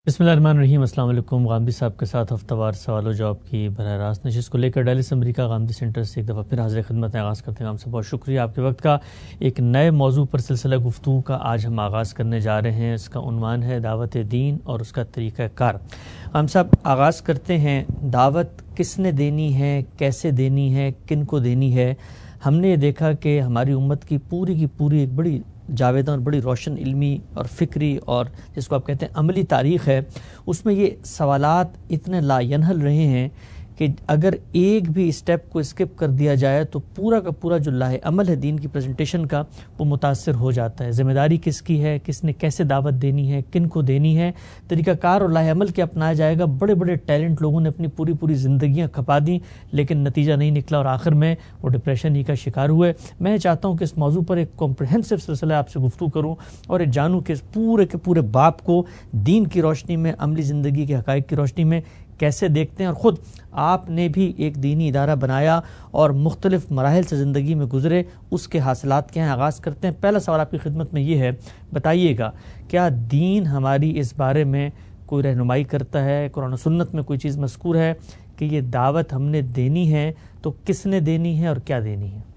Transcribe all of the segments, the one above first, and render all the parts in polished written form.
بسم اللہ الرحمن الرحیم۔ السلام علیکم۔ غامدی صاحب کے ساتھ ہفتہ وار سوال و جواب کی براہ راست نشست کو لے کر ڈیلس امریکہ غامدی سینٹر سے ایک دفعہ پھر حاضر خدمت آغاز کرتے ہیں۔ آپ سے بہت شکریہ آپ کے وقت کا۔ ایک نئے موضوع پر سلسلہ گفتگو کا آج ہم آغاز کرنے جا رہے ہیں۔ اس کا عنوان ہے دعوت دین اور اس کا طریقہ کار۔ ہم صاحب آغاز کرتے ہیں، دعوت کس نے دینی ہے، کیسے دینی ہے، کن کو دینی ہے؟ ہم نے یہ دیکھا کہ ہماری امت کی پوری ایک بڑی جاویدہ اور بڑی روشن علمی اور فکری اور جس کو آپ کہتے ہیں عملی تاریخ ہے، اس میں یہ سوالات اتنے لا ینحل رہے ہیں کہ اگر ایک بھی اسٹیپ کو اسکپ کر دیا جائے تو پورا کا پورا جو لاہ عمل ہے دین کی پریزنٹیشن کا وہ متاثر ہو جاتا ہے۔ ذمہ داری کس کی ہے، کس نے کیسے دعوت دینی ہے، کن کو دینی ہے، طریقہ کار اور لاہ عمل کیا اپنایا جائے گا۔ بڑے بڑے ٹیلنٹ لوگوں نے اپنی پوری زندگیاں کھپا دیں لیکن نتیجہ نہیں نکلا اور آخر میں وہ ڈپریشن ہی کا شکار ہوئے۔ میں چاہتا ہوں کہ اس موضوع پر ایک کمپریہنسو سلسلہ آپ سے گفتگو کروں اور یہ جانوں کہ اس پورے کے پورے باپ کو دین کی روشنی میں، عملی زندگی کے حقائق کی روشنی میں کیسے دیکھتے ہیں، اور خود آپ نے بھی ایک دینی ادارہ بنایا اور مختلف مراحل سے زندگی میں گزرے، اس کے حاصلات کیا ہیں۔ آغاز کرتے ہیں۔ پہلا سوال آپ کی خدمت میں یہ ہے، بتائیے گا کیا دین ہماری اس بارے میں کوئی رہنمائی کرتا ہے، قرآن و سنت میں کوئی چیز مذکور ہے کہ یہ دعوت ہم نے دینی ہے تو کس نے دینی ہے اور کیا دینی ہے؟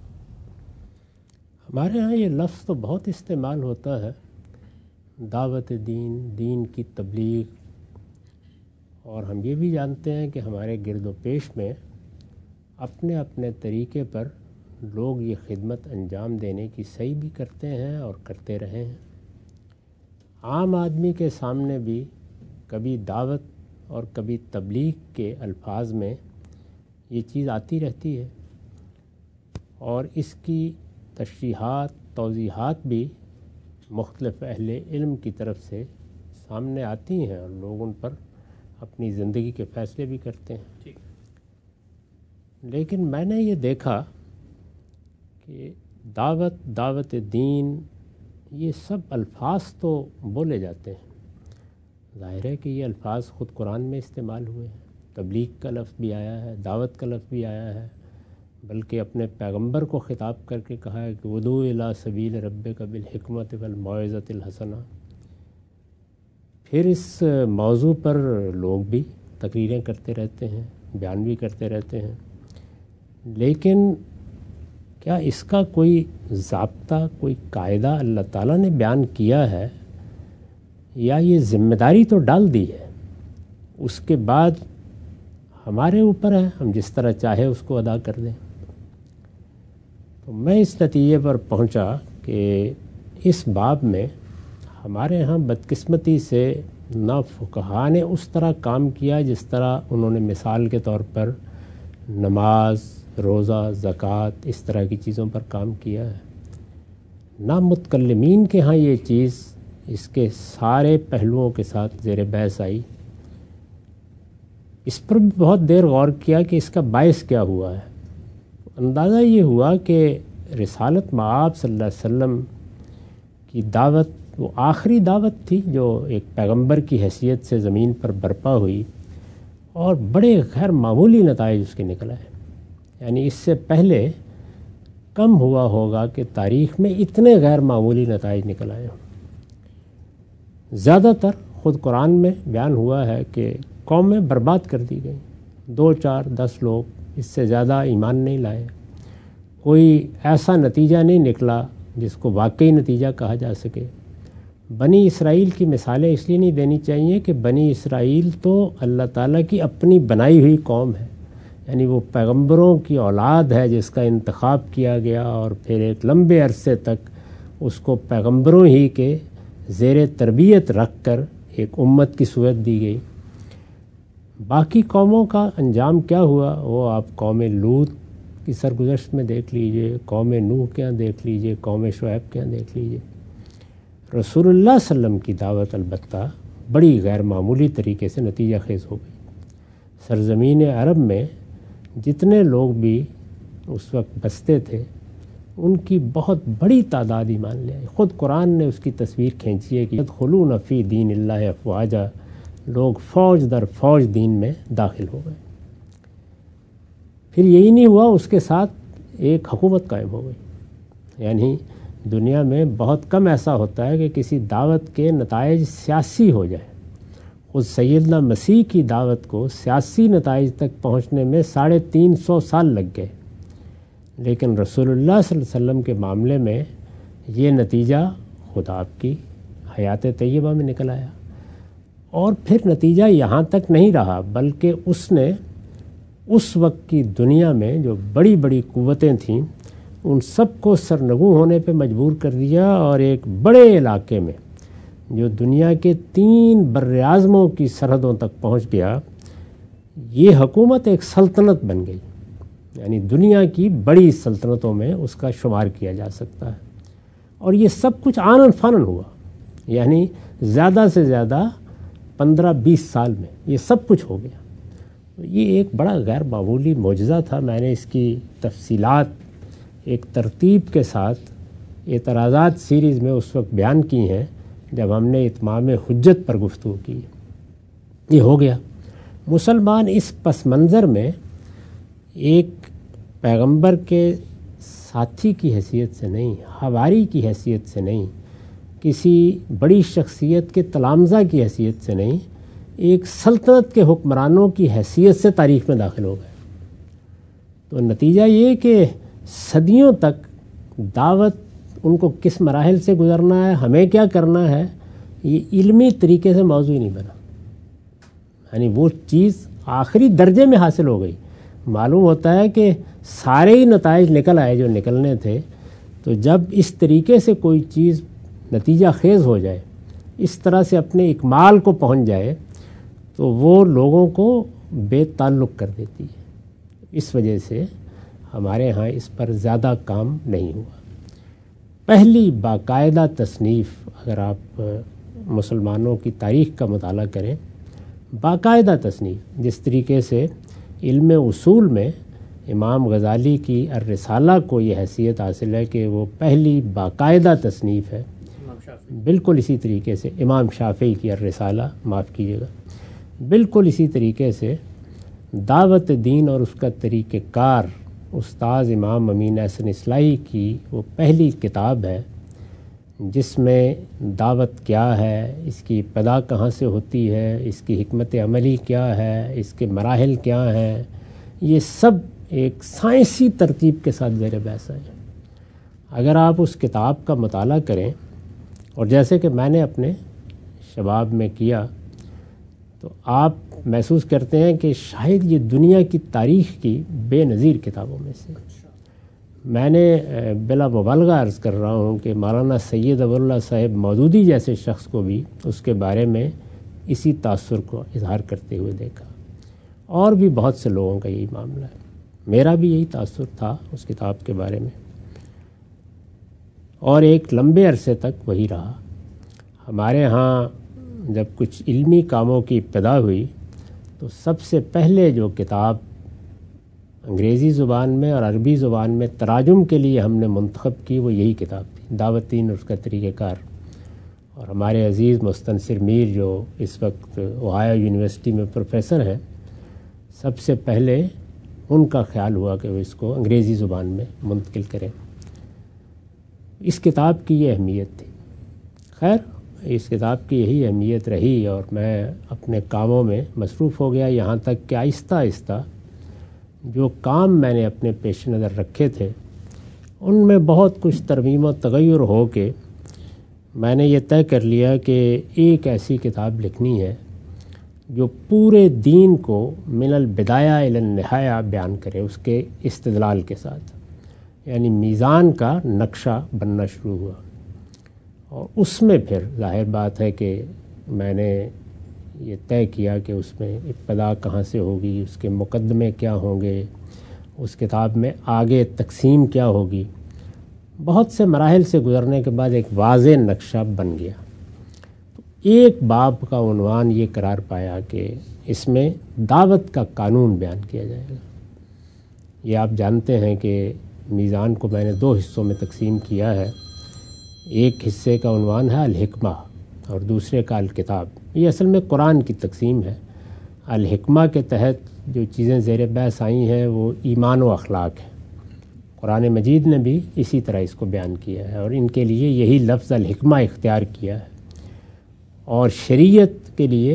ہمارے ہاں یہ لفظ تو بہت استعمال ہوتا ہے، دعوت دین، دین کی تبلیغ، اور ہم یہ بھی جانتے ہیں کہ ہمارے گرد و پیش میں اپنے اپنے طریقے پر لوگ یہ خدمت انجام دینے کی صحیح بھی کرتے ہیں اور کرتے رہے ہیں۔ عام آدمی کے سامنے بھی کبھی دعوت اور کبھی تبلیغ کے الفاظ میں یہ چیز آتی رہتی ہے، اور اس کی تشریحات، توضیحات بھی مختلف اہل علم کی طرف سے سامنے آتی ہیں اور لوگ ان پر اپنی زندگی کے فیصلے بھی کرتے ہیں۔ لیکن میں نے یہ دیکھا کہ دعوت دین، یہ سب الفاظ تو بولے جاتے ہیں، ظاہر ہے کہ یہ الفاظ خود قرآن میں استعمال ہوئے ہیں، تبلیغ کا لفظ بھی آیا ہے، دعوت کا لفظ بھی آیا ہے، بلکہ اپنے پیغمبر کو خطاب کر کے کہا ہے کہ ادعو الی سبیل ربک بالحکمۃ والموعظۃ الحسنہ۔ پھر اس موضوع پر لوگ بھی تقریریں کرتے رہتے ہیں، بیان بھی کرتے رہتے ہیں، لیکن کیا اس کا کوئی ضابطہ، کوئی قاعدہ اللہ تعالیٰ نے بیان کیا ہے، یا یہ ذمہ داری تو ڈال دی ہے، اس کے بعد ہمارے اوپر ہے ہم جس طرح چاہے اس کو ادا کر دیں؟ تو میں اس نتیجے پر پہنچا کہ اس باب میں ہمارے ہاں بدقسمتی سے نہ فقہا نے اس طرح کام کیا جس طرح انہوں نے مثال کے طور پر نماز، روزہ، زکوٰۃ، اس طرح کی چیزوں پر کام کیا ہے، نہ متکلمین کے ہاں یہ چیز اس کے سارے پہلوؤں کے ساتھ زیر بحث آئی۔ اس پر بھی بہت دیر غور کیا کہ اس کا باعث کیا ہوا ہے۔ اندازہ یہ ہوا کہ رسالت مآب صلی اللہ علیہ وسلم کی دعوت وہ آخری دعوت تھی جو ایک پیغمبر کی حیثیت سے زمین پر برپا ہوئی، اور بڑے غیر معمولی نتائج اس کے نکل آئے۔ یعنی اس سے پہلے کم ہوا ہوگا کہ تاریخ میں اتنے غیر معمولی نتائج نکل آئے ہوں۔ زیادہ تر خود قرآن میں بیان ہوا ہے کہ قومیں برباد کر دی گئیں، 2، 4، 10 لوگ، اس سے زیادہ ایمان نہیں لائے۔ کوئی ایسا نتیجہ نہیں نکلا جس کو واقعی نتیجہ کہا جا سکے۔ بنی اسرائیل کی مثالیں اس لیے نہیں دینی چاہیے کہ بنی اسرائیل تو اللہ تعالیٰ کی اپنی بنائی ہوئی قوم ہے، یعنی وہ پیغمبروں کی اولاد ہے جس کا انتخاب کیا گیا، اور پھر ایک لمبے عرصے تک اس کو پیغمبروں ہی کے زیر تربیت رکھ کر ایک امت کی صورت دی گئی۔ باقی قوموں کا انجام کیا ہوا وہ آپ قوم لوط کی سرگزشت میں دیکھ لیجئے، قوم نوح کے ہاں دیکھ لیجئے، قوم شعیب کے ہاں دیکھ لیجئے۔ رسول اللہ صلی اللہ علیہ وسلم کی دعوت البتہ بڑی غیر معمولی طریقے سے نتیجہ خیز ہو گئی۔ سرزمین عرب میں جتنے لوگ بھی اس وقت بستے تھے ان کی بہت بڑی تعداد ایمان لے آئی۔ خود قرآن نے اس کی تصویر کھینچی ہے کہ یدخلون فی دین اللہ افواجا، لوگ فوج در فوج دین میں داخل ہو گئے۔ پھر یہی نہیں ہوا، اس کے ساتھ ایک حکومت قائم ہو گئی۔ یعنی دنیا میں بہت کم ایسا ہوتا ہے کہ کسی دعوت کے نتائج سیاسی ہو جائے، اس سیدنا مسیح کی دعوت کو سیاسی نتائج تک پہنچنے میں 350 سال لگ گئے، لیکن رسول اللہ صلی اللہ علیہ وسلم کے معاملے میں یہ نتیجہ خود آپ کی حیات طیبہ میں نکل آیا۔ اور پھر نتیجہ یہاں تک نہیں رہا، بلکہ اس نے اس وقت کی دنیا میں جو بڑی بڑی قوتیں تھیں ان سب کو سرنگوں ہونے پہ مجبور کر دیا، اور ایک بڑے علاقے میں جو دنیا کے 3 براعظموں کی سرحدوں تک پہنچ گیا، یہ حکومت ایک سلطنت بن گئی، یعنی دنیا کی بڑی سلطنتوں میں اس کا شمار کیا جا سکتا ہے۔ اور یہ سب کچھ آنن فانن ہوا، یعنی زیادہ سے زیادہ 15-20 سال میں یہ سب کچھ ہو گیا۔ یہ ایک بڑا غیر معمولی معجزہ تھا۔ میں نے اس کی تفصیلات ایک ترتیب کے ساتھ اعتراضات سیریز میں اس وقت بیان کی ہیں جب ہم نے اتمام حجت پر گفتگو کی۔ یہ ہو گیا۔ مسلمان اس پس منظر میں ایک پیغمبر کے ساتھی کی حیثیت سے نہیں، حواری کی حیثیت سے نہیں، کسی بڑی شخصیت کے تلامذہ کی حیثیت سے نہیں، ایک سلطنت کے حکمرانوں کی حیثیت سے تاریخ میں داخل ہو گئے۔ تو نتیجہ یہ کہ صدیوں تک دعوت ان کو کس مراحل سے گزرنا ہے، ہمیں کیا کرنا ہے، یہ علمی طریقے سے موضوع نہیں بنا، یعنی وہ چیز آخری درجے میں حاصل ہو گئی۔ معلوم ہوتا ہے کہ سارے ہی نتائج نکل آئے جو نکلنے تھے۔ تو جب اس طریقے سے کوئی چیز نتیجہ خیز ہو جائے، اس طرح سے اپنے اکمال کو پہنچ جائے، تو وہ لوگوں کو بے تعلق کر دیتی ہے۔ اس وجہ سے ہمارے ہاں اس پر زیادہ کام نہیں ہوا۔ پہلی باقاعدہ تصنیف، اگر آپ مسلمانوں کی تاریخ کا مطالعہ کریں، باقاعدہ تصنیف جس طریقے سے علم اصول میں امام غزالی کی الرسالہ کو یہ حیثیت حاصل ہے کہ وہ پہلی باقاعدہ تصنیف ہے، بالکل اسی طریقے سے امام شافعی کی الرسالہ، معاف کیجیے گا، بالکل اسی طریقے سے دعوت دین اور اس کا طریقہ کار استاذ امام امین احسن اصلاحی کی وہ پہلی کتاب ہے جس میں دعوت کیا ہے، اس کی ابتدا کہاں سے ہوتی ہے، اس کی حکمت عملی کیا ہے، اس کے مراحل کیا ہیں، یہ سب ایک سائنسی ترتیب کے ساتھ زیر بحث ہے۔ اگر آپ اس کتاب کا مطالعہ کریں، اور جیسے کہ میں نے اپنے شباب میں کیا، تو آپ محسوس کرتے ہیں کہ شاید یہ دنیا کی تاریخ کی بے نظیر کتابوں میں سے۔ میں نے بلا مبالغہ عرض کر رہا ہوں کہ مولانا سید ابواللہ صاحب مودودی جیسے شخص کو بھی اس کے بارے میں اسی تاثر کو اظہار کرتے ہوئے دیکھا، اور بھی بہت سے لوگوں کا یہی معاملہ ہے۔ میرا بھی یہی تاثر تھا اس کتاب کے بارے میں، اور ایک لمبے عرصے تک وہی رہا۔ ہمارے ہاں جب کچھ علمی کاموں کی ابتدا ہوئی تو سب سے پہلے جو کتاب انگریزی زبان میں اور عربی زبان میں تراجم کے لیے ہم نے منتخب کی وہ یہی کتاب تھی، دعوت دین اور اس کا طریقہ کار۔ اور ہمارے عزیز مستنصر میر جو اس وقت اوہایو یونیورسٹی میں پروفیسر ہیں، سب سے پہلے ان کا خیال ہوا کہ وہ اس کو انگریزی زبان میں منتقل کریں۔ اس کتاب کی یہ اہمیت تھی۔ خیر، اس کتاب کی یہی اہمیت رہی، اور میں اپنے کاموں میں مصروف ہو گیا، یہاں تک کہ آہستہ آہستہ جو کام میں نے اپنے پیش نظر رکھے تھے ان میں بہت کچھ ترمیم و تغیر ہو کے میں نے یہ طے کر لیا کہ ایک ایسی کتاب لکھنی ہے جو پورے دین کو من البدایہ الی النہایہ بیان کرے، اس کے استدلال کے ساتھ، یعنی میزان کا نقشہ بننا شروع ہوا۔ اور اس میں پھر ظاہر بات ہے کہ میں نے یہ طے کیا کہ اس میں ابتدا کہاں سے ہوگی، اس کے مقدمے کیا ہوں گے، اس کتاب میں آگے تقسیم کیا ہوگی۔ بہت سے مراحل سے گزرنے کے بعد ایک واضح نقشہ بن گیا۔ ایک باب کا عنوان یہ قرار پایا کہ اس میں دعوت کا قانون بیان کیا جائے گا۔ یہ آپ جانتے ہیں کہ میزان کو میں نے 2 حصوں میں تقسیم کیا ہے۔ ایک حصے کا عنوان ہے الحکمہ اور دوسرے کا الکتاب۔ یہ اصل میں قرآن کی تقسیم ہے۔ الحکمہ کے تحت جو چیزیں زیر بحث آئی ہیں وہ ایمان و اخلاق ہے۔ قرآن مجید نے بھی اسی طرح اس کو بیان کیا ہے، اور ان کے لیے یہی لفظ الحکمہ اختیار کیا ہے۔ اور شریعت کے لیے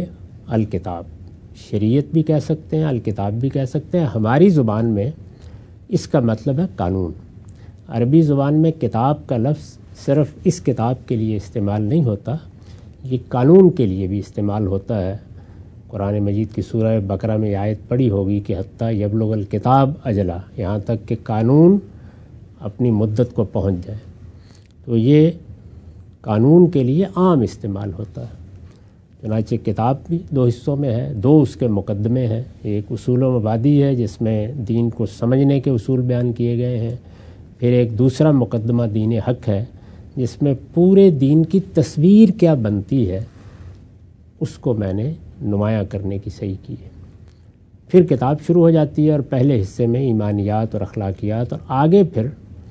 الکتاب، شریعت بھی کہہ سکتے ہیں، الکتاب بھی کہہ سکتے ہیں۔ ہماری زبان میں اس کا مطلب ہے قانون۔ عربی زبان میں کتاب کا لفظ صرف اس کتاب کے لیے استعمال نہیں ہوتا، یہ قانون کے لیے بھی استعمال ہوتا ہے۔ قرآن مجید کی سورہ بقرہ میں آیت پڑھی ہوگی کہ حتیٰ یبلغ الکتاب اجلا، یہاں تک کہ قانون اپنی مدت کو پہنچ جائے۔ تو یہ قانون کے لیے عام استعمال ہوتا ہے۔ چنانچہ کتاب بھی دو حصوں میں ہے، دو اس کے مقدمے ہیں۔ ایک اصول و مبادی ہے جس میں دین کو سمجھنے کے اصول بیان کیے گئے ہیں، پھر ایک دوسرا مقدمہ دین حق ہے جس میں پورے دین کی تصویر کیا بنتی ہے اس کو میں نے نمایاں کرنے کی صحیح کی ہے۔ پھر کتاب شروع ہو جاتی ہے اور پہلے حصے میں ایمانیات اور اخلاقیات، اور آگے پھر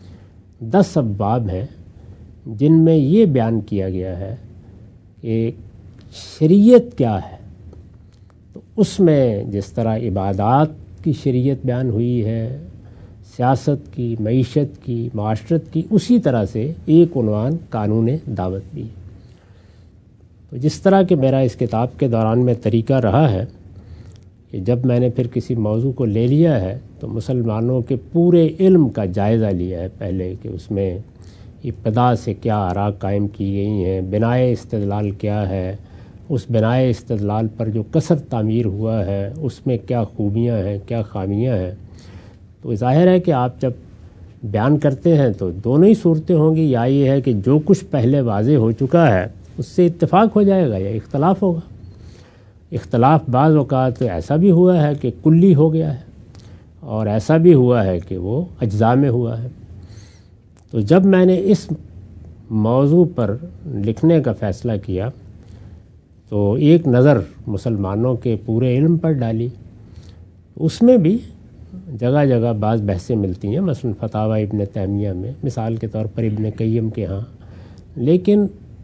10 ابواب ہیں جن میں یہ بیان کیا گیا ہے کہ شریعت کیا ہے۔ تو اس میں جس طرح عبادات کی شریعت بیان ہوئی ہے، سیاست کی، معیشت کی، معاشرت کی، اسی طرح سے ایک عنوان قانون دعوت بھی ہے۔ تو جس طرح کہ میرا اس کتاب کے دوران میں طریقہ رہا ہے کہ جب میں نے پھر کسی موضوع کو لے لیا ہے تو مسلمانوں کے پورے علم کا جائزہ لیا ہے پہلے، کہ اس میں ابتدا سے کیا آراء قائم کی گئی ہیں، بنائے استدلال کیا ہے، اس بنائے استدلال پر جو کثر تعمیر ہوا ہے اس میں کیا خوبیاں ہیں، کیا خامیاں ہیں۔ تو ظاہر ہے کہ آپ جب بیان کرتے ہیں تو دونوں ہی صورتیں ہوں گی، یا یہ ہے کہ جو کچھ پہلے واضح ہو چکا ہے اس سے اتفاق ہو جائے گا یا اختلاف ہوگا۔ اختلاف بعض اوقات ایسا بھی ہوا ہے کہ کلی ہو گیا ہے، اور ایسا بھی ہوا ہے کہ وہ اجزاء میں ہوا ہے۔ تو جب میں نے اس موضوع پر لکھنے کا فیصلہ کیا تو ایک نظر مسلمانوں کے پورے علم پر ڈالی۔ اس میں بھی جگہ جگہ بعض بحثیں ملتی ہیں، مثلا فتاوی ابن تیمیہ میں، مثال کے طور پر ابن قیم کے ہاں، لیکن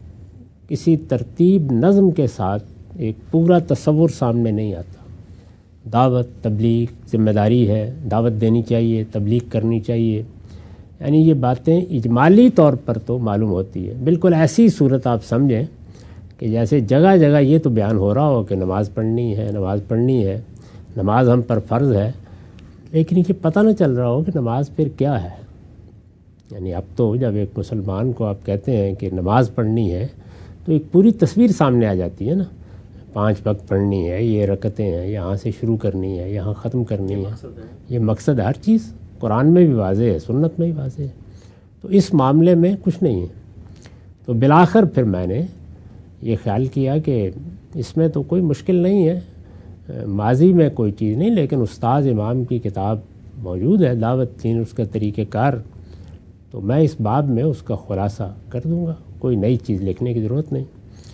کسی ترتیب نظم کے ساتھ ایک پورا تصور سامنے نہیں آتا۔ دعوت، تبلیغ ذمہ داری ہے، دعوت دینی چاہیے، تبلیغ کرنی چاہیے، یعنی یہ باتیں اجمالی طور پر تو معلوم ہوتی ہے۔ بالکل ایسی صورت آپ سمجھیں کہ جیسے جگہ جگہ یہ تو بیان ہو رہا ہو کہ نماز پڑھنی ہے، نماز پڑھنی ہے، نماز ہم پر فرض ہے، لیکن یہ پتہ نہ چل رہا ہو کہ نماز پھر کیا ہے۔ یعنی اب تو جب ایک مسلمان کو آپ کہتے ہیں کہ نماز پڑھنی ہے تو ایک پوری تصویر سامنے آ جاتی ہے نا، 5 وقت پڑھنی ہے، یہ رکعتیں ہیں، یہاں سے شروع کرنی ہے، یہاں ختم کرنی ہے، یہ مقصد ہر چیز قرآن میں بھی واضح ہے، سنت میں بھی واضح ہے۔ تو اس معاملے میں کچھ نہیں ہے۔ تو بالآخر پھر میں نے یہ خیال کیا کہ اس میں تو کوئی مشکل نہیں ہے، ماضی میں کوئی چیز نہیں، لیکن استاد امام کی کتاب موجود ہے دعوت دین، اس کا طریقہ کار، تو میں اس باب میں اس کا خلاصہ کر دوں گا، کوئی نئی چیز لکھنے کی ضرورت نہیں۔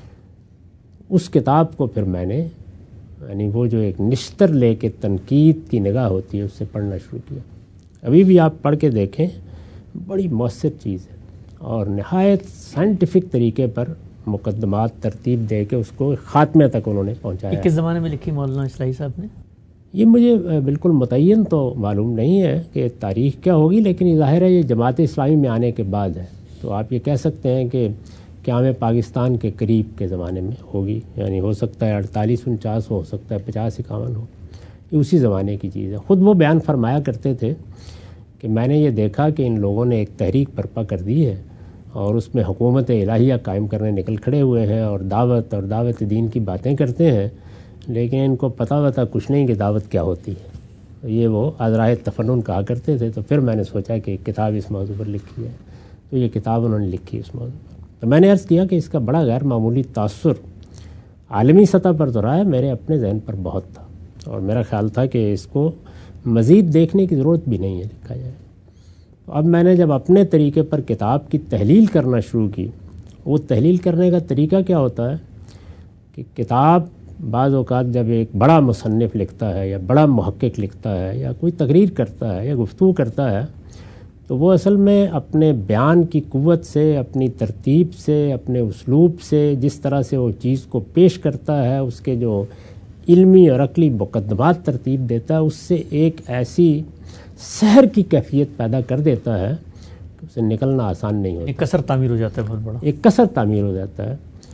اس کتاب کو پھر میں نے یعنی وہ جو ایک نشتر لے کے تنقید کی نگاہ ہوتی ہے اس سے پڑھنا شروع کیا۔ ابھی بھی آپ پڑھ کے دیکھیں، بڑی مؤثر چیز ہے، اور نہایت سائنٹیفک طریقے پر مقدمات ترتیب دے کے اس کو خاتمے تک انہوں نے پہنچایا۔ کس زمانے میں لکھی مولانا اصلاحی صاحب نے؟ یہ مجھے بالکل متعین تو معلوم نہیں ہے کہ تاریخ کیا ہوگی، لیکن یہ ظاہر ہے یہ جماعت اسلامی میں آنے کے بعد ہے، تو آپ یہ کہہ سکتے ہیں کہ قیام پاکستان کے قریب کے زمانے میں ہوگی، یعنی ہو سکتا ہے 48-49 ہو سکتا ہے 50-51 ہو، یہ اسی زمانے کی چیز ہے۔ خود وہ بیان فرمایا کرتے تھے کہ میں نے یہ دیکھا کہ ان لوگوں نے ایک تحریک برپا کر دی ہے اور اس میں حکومت الہیہ قائم کرنے نکل کھڑے ہوئے ہیں، اور دعوت دین کی باتیں کرتے ہیں، لیکن ان کو پتہ کچھ نہیں کہ دعوت کیا ہوتی ہے۔ یہ وہ ازرائے تفنن کہا کرتے تھے۔ تو پھر میں نے سوچا کہ ایک کتاب اس موضوع پر لکھی ہے، تو یہ کتاب انہوں نے لکھی اس موضوع پر۔ تو میں نے عرض کیا کہ اس کا بڑا غیر معمولی تاثر عالمی سطح پر تو رہا ہے، میرے اپنے ذہن پر بہت تھا، اور میرا خیال تھا کہ اس کو مزید دیکھنے کی ضرورت بھی نہیں ہے، لکھا جائے۔ تو اب میں نے جب اپنے طریقے پر کتاب کی تحلیل کرنا شروع کی، وہ تحلیل کرنے کا طریقہ کیا ہوتا ہے کہ کتاب بعض اوقات جب ایک بڑا مصنف لکھتا ہے یا بڑا محقق لکھتا ہے یا کوئی تقریر کرتا ہے یا گفتگو کرتا ہے، تو وہ اصل میں اپنے بیان کی قوت سے، اپنی ترتیب سے، اپنے اسلوب سے، جس طرح سے وہ چیز کو پیش کرتا ہے، اس کے جو علمی اور عقلی مقدمات ترتیب دیتا ہے، اس سے ایک ایسی سحر کی کیفیت پیدا کر دیتا ہے کہ اسے نکلنا آسان نہیں ہوتا، ایک کثر تعمیر ہو جاتا ہے، بہت بڑا ایک کثر تعمیر ہو جاتا ہے۔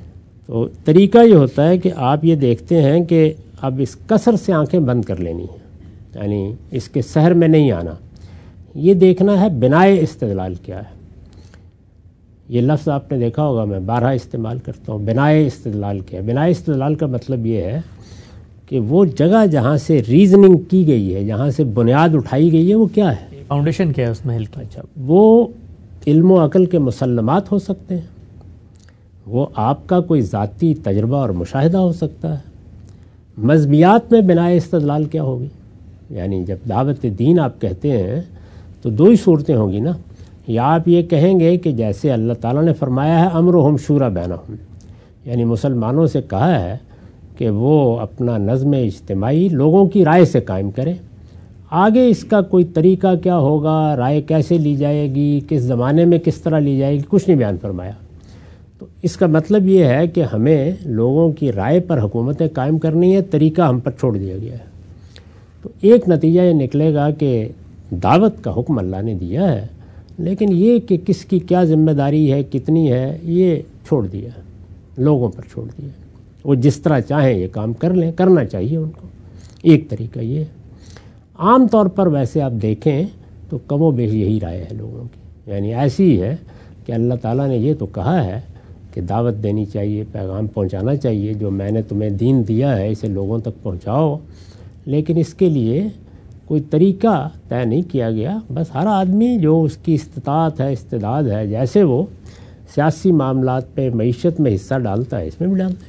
تو طریقہ یہ ہوتا ہے کہ آپ یہ دیکھتے ہیں کہ اب اس کثر سے آنکھیں بند کر لینی ہیں، یعنی اس کے سحر میں نہیں آنا، یہ دیکھنا ہے بنائے استدلال کیا ہے۔ یہ لفظ آپ نے دیکھا ہوگا، میں بارہا استعمال کرتا ہوں، بنائے استدلال کیا ہے۔ بنائے استدلال کا مطلب یہ ہے کہ وہ جگہ جہاں سے ریزننگ کی گئی ہے، جہاں سے بنیاد اٹھائی گئی ہے، وہ کیا ہے، فاؤنڈیشن کیا ہے اس محل کی۔ اچھا، وہ علم و عقل کے مسلمات ہو سکتے ہیں، وہ آپ کا کوئی ذاتی تجربہ اور مشاہدہ ہو سکتا ہے۔ مذہبیات میں بنائے استدلال کیا ہوگی، یعنی جب دعوت دین آپ کہتے ہیں تو دو ہی صورتیں ہوں گی نا، یا آپ یہ کہیں گے کہ جیسے اللہ تعالیٰ نے فرمایا ہے امرہم شورا بینہم، یعنی مسلمانوں سے کہا ہے کہ وہ اپنا نظم اجتماعی لوگوں کی رائے سے قائم کریں، آگے اس کا کوئی طریقہ کیا ہوگا، رائے کیسے لی جائے گی، کس زمانے میں کس طرح لی جائے گی، کچھ نہیں بیان فرمایا۔ تو اس کا مطلب یہ ہے کہ ہمیں لوگوں کی رائے پر حکومتیں قائم کرنی ہے، طریقہ ہم پر چھوڑ دیا گیا ہے۔ تو ایک نتیجہ یہ نکلے گا کہ دعوت کا حکم اللہ نے دیا ہے، لیکن یہ کہ کس کی کیا ذمہ داری ہے، کتنی ہے، یہ چھوڑ دیا، لوگوں پر چھوڑ دیا۔ وہ جس طرح چاہیں یہ کام کر لیں، کرنا چاہیے ان کو۔ ایک طریقہ یہ ہے۔ عام طور پر ویسے آپ دیکھیں تو کم و بیش یہی رائے ہے لوگوں کی، یعنی ایسی ہے کہ اللہ تعالیٰ نے یہ تو کہا ہے کہ دعوت دینی چاہیے، پیغام پہنچانا چاہیے، جو میں نے تمہیں دین دیا ہے اسے لوگوں تک پہنچاؤ، لیکن اس کے لیے کوئی طریقہ طے نہیں کیا گیا۔ بس ہر آدمی جو اس کی استطاعت ہے، استعداد ہے، جیسے وہ سیاسی معاملات پہ، معیشت میں حصہ ڈالتا ہے، اس میں بھی ڈالتا ہے۔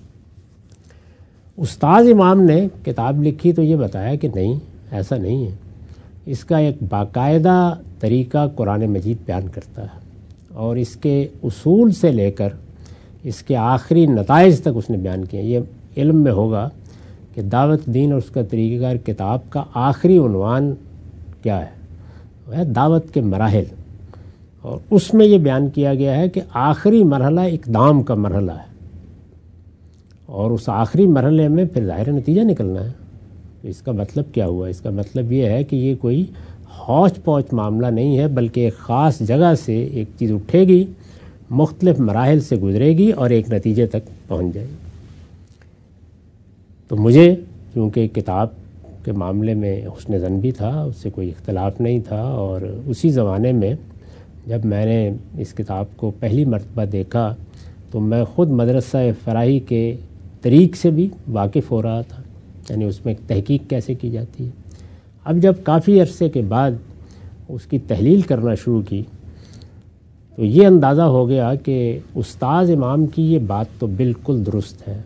استاد امام نے کتاب لکھی تو یہ بتایا کہ نہیں، ایسا نہیں ہے، اس کا ایک باقاعدہ طریقہ قرآن مجید بیان کرتا ہے، اور اس کے اصول سے لے کر اس کے آخری نتائج تک اس نے بیان کیا۔ یہ علم میں ہوگا کہ دعوت دین اور اس کا طریقہ کار کتاب کا آخری عنوان کیا ہے، وہ ہے دعوت کے مراحل، اور اس میں یہ بیان کیا گیا ہے کہ آخری مرحلہ اقدام کا مرحلہ ہے، اور اس آخری مرحلے میں پھر ظاہر نتیجہ نکلنا ہے۔ اس کا مطلب کیا ہوا؟ اس کا مطلب یہ ہے کہ یہ کوئی ہوچ پوچ معاملہ نہیں ہے، بلکہ ایک خاص جگہ سے ایک چیز اٹھے گی، مختلف مراحل سے گزرے گی اور ایک نتیجے تک پہنچ جائے گی۔ تو مجھے کیونکہ کتاب کے معاملے میں حسن ظن بھی تھا، اس سے کوئی اختلاف نہیں تھا، اور اسی زمانے میں جب میں نے اس کتاب کو پہلی مرتبہ دیکھا تو میں خود مدرسہ فراہی کے طریق سے بھی واقف ہو رہا تھا، یعنی اس میں تحقیق کیسے کی جاتی ہے۔ اب جب کافی عرصے کے بعد اس کی تحلیل کرنا شروع کی تو یہ اندازہ ہو گیا کہ استاد امام کی یہ بات تو بالکل درست ہے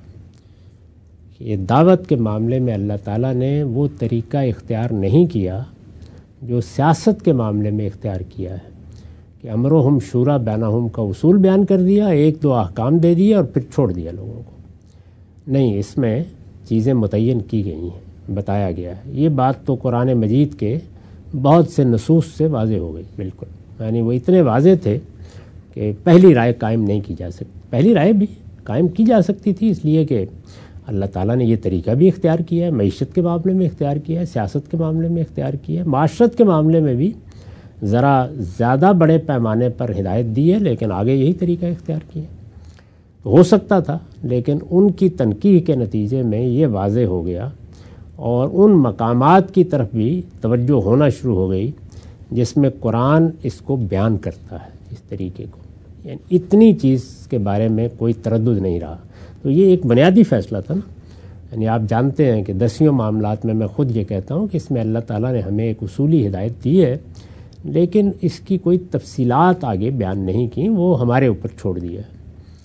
کہ دعوت کے معاملے میں اللہ تعالیٰ نے وہ طریقہ اختیار نہیں کیا جو سیاست کے معاملے میں اختیار کیا ہے، کہ امرہم شورا بینہم کا اصول بیان کر دیا، ایک دو احکام دے دیے اور پھر چھوڑ دیا لوگوں کو۔ نہیں، اس میں چیزیں متعین کی گئی ہیں، بتایا گیا ہے۔ یہ بات تو قرآن مجید کے بہت سے نصوص سے واضح ہو گئی، بالکل، یعنی وہ اتنے واضح تھے کہ پہلی رائے قائم نہیں کی جا سکتی۔ پہلی رائے بھی قائم کی جا سکتی تھی، اس لیے کہ اللہ تعالیٰ نے یہ طریقہ بھی اختیار کیا ہے، معیشت کے معاملے میں اختیار کیا ہے، سیاست کے معاملے میں اختیار کیا ہے، معاشرت کے معاملے میں بھی ذرا زیادہ بڑے پیمانے پر ہدایت دی ہے، لیکن آگے یہی طریقہ اختیار کیا ہو سکتا تھا، لیکن ان کی تنقیح کے نتیجے میں یہ واضح ہو گیا، اور ان مقامات کی طرف بھی توجہ ہونا شروع ہو گئی جس میں قرآن اس کو بیان کرتا ہے، اس طریقے کو، یعنی اتنی چیز کے بارے میں کوئی تردد نہیں رہا۔ تو یہ ایک بنیادی فیصلہ تھا نا، یعنی آپ جانتے ہیں کہ 10 معاملات میں خود یہ کہتا ہوں کہ اس میں اللہ تعالیٰ نے ہمیں ایک اصولی ہدایت دی ہے، لیکن اس کی کوئی تفصیلات آگے بیان نہیں کی، وہ ہمارے اوپر چھوڑ دیا ہے۔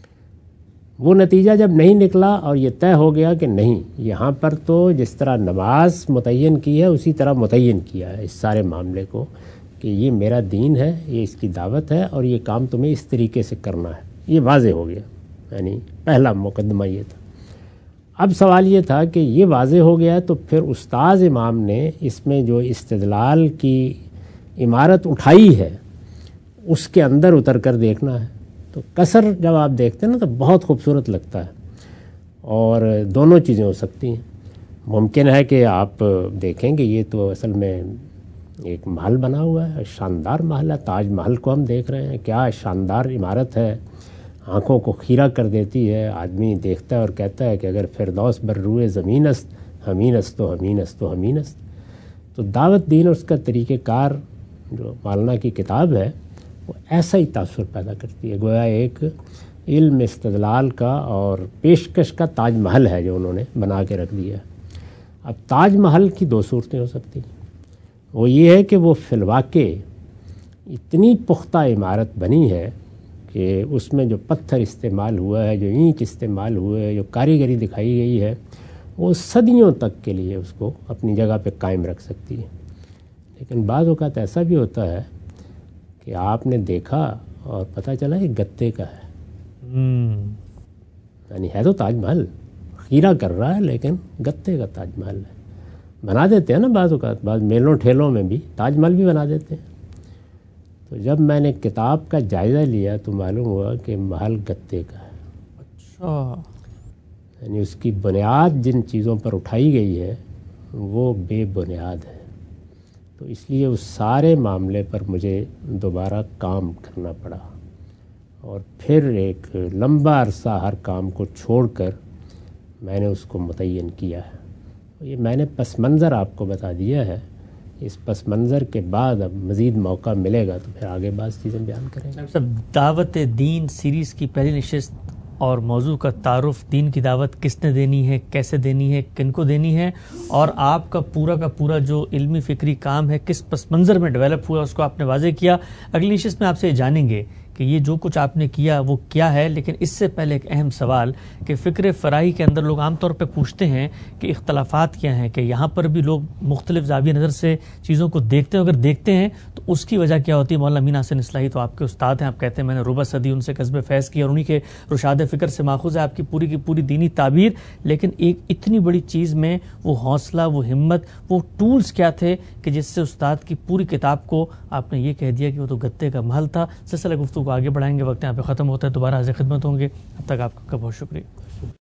وہ نتیجہ جب نہیں نکلا اور یہ طے ہو گیا کہ نہیں، یہاں پر تو جس طرح نماز متعین کی ہے اسی طرح متعین کیا ہے اس سارے معاملے کو، کہ یہ میرا دین ہے، یہ اس کی دعوت ہے، اور یہ کام تمہیں اس طریقے سے کرنا ہے، یہ واضح ہو گیا۔ یعنی پہلا مقدمہ یہ تھا۔ اب سوال یہ تھا کہ یہ واضح ہو گیا تو پھر استاد امام نے اس میں جو استدلال کی عمارت اٹھائی ہے اس کے اندر اتر کر دیکھنا ہے۔ تو قصر جب آپ دیکھتے ہیں نا تو بہت خوبصورت لگتا ہے، اور دونوں چیزیں ہو سکتی ہیں۔ ممکن ہے کہ آپ دیکھیں کہ یہ تو اصل میں ایک محل بنا ہوا ہے، شاندار محل ہے، تاج محل کو ہم دیکھ رہے ہیں، کیا شاندار عمارت ہے، آنکھوں کو خیرہ کر دیتی ہے. آدمی دیکھتا ہے اور کہتا ہے کہ اگر فردوس بر روئے زمین است ہمین است و ہمین است و ہمین است. تو دعوت دین اور اس کا طریقہ کار جو مولانا کی کتاب ہے وہ ایسا ہی تاثر پیدا کرتی ہے. گویا ایک علم استدلال کا اور پیشکش کا تاج محل ہے جو انہوں نے بنا کے رکھ دیا. اب تاج محل کی دو صورتیں ہو سکتی ہیں. وہ یہ ہے کہ وہ فی الواقع اتنی پختہ عمارت بنی ہے کہ اس میں جو پتھر استعمال ہوا ہے، جو اینٹ استعمال ہوئے ہے، جو کاریگری دکھائی گئی ہے، وہ صدیوں تک کے لیے اس کو اپنی جگہ پہ قائم رکھ سکتی ہے. لیکن بعض اوقات ایسا بھی ہوتا ہے کہ آپ نے دیکھا اور پتہ چلا کہ گتے کا ہے. یعنی ہے تو تاج محل، خیرہ کر رہا ہے لیکن گتے کا تاج محل ہے. بنا دیتے ہیں نا بعض اوقات، بعض میلوں ٹھیلوں میں بھی تاج محل بھی بنا دیتے ہیں. تو جب میں نے کتاب کا جائزہ لیا تو معلوم ہوا کہ محل گتے کا ہے. اچھا. یعنی اس کی بنیاد جن چیزوں پر اٹھائی گئی ہے وہ بے بنیاد ہے. تو اس لیے اس سارے معاملے پر مجھے دوبارہ کام کرنا پڑا اور پھر ایک لمبا عرصہ ہر کام کو چھوڑ کر میں نے اس کو متعین کیا ہے. یہ میں نے پس منظر آپ کو بتا دیا ہے. اس پس منظر کے بعد اب مزید موقع ملے گا تو پھر آگے بعض چیزیں بیان کریں گے. سب دعوت دین سیریز کی پہلی نشست اور موضوع کا تعارف، دین کی دعوت کس نے دینی ہے، کیسے دینی ہے، کن کو دینی ہے، اور آپ کا پورا جو علمی فکری کام ہے کس پس منظر میں ڈیولپ ہوا اس کو آپ نے واضح کیا. اگلی نشست میں آپ سے جانیں گے کہ یہ جو کچھ آپ نے کیا وہ کیا ہے. لیکن اس سے پہلے ایک اہم سوال کہ فکر فرائی کے اندر لوگ عام طور پہ پوچھتے ہیں کہ اختلافات کیا ہیں، کہ یہاں پر بھی لوگ مختلف زاویہ نظر سے چیزوں کو دیکھتے ہیں. اگر دیکھتے ہیں تو اس کی وجہ کیا ہوتی ہے؟ مولانا امین حسن اصلاحی تو آپ کے استاد ہیں، آپ کہتے ہیں میں نے ربع صدی ان سے کسب فیض کیا اور انہی کے رشاد فکر سے ماخوذ ہے آپ کی پوری کی پوری دینی تعبیر. لیکن ایک اتنی بڑی چیز میں وہ حوصلہ، وہ ہمت، وہ ٹولز کیا تھے کہ جس سے استاد کی پوری کتاب کو آپ نے یہ کہہ دیا کہ وہ تو گتے کا محل تھا. سلسلہ گفتگو کو آگے بڑھائیں گے، وقت یہاں پہ ختم ہوتا ہے، دوبارہ حاضر خدمت ہوں گے. اب تک آپ کا بہت شکریہ.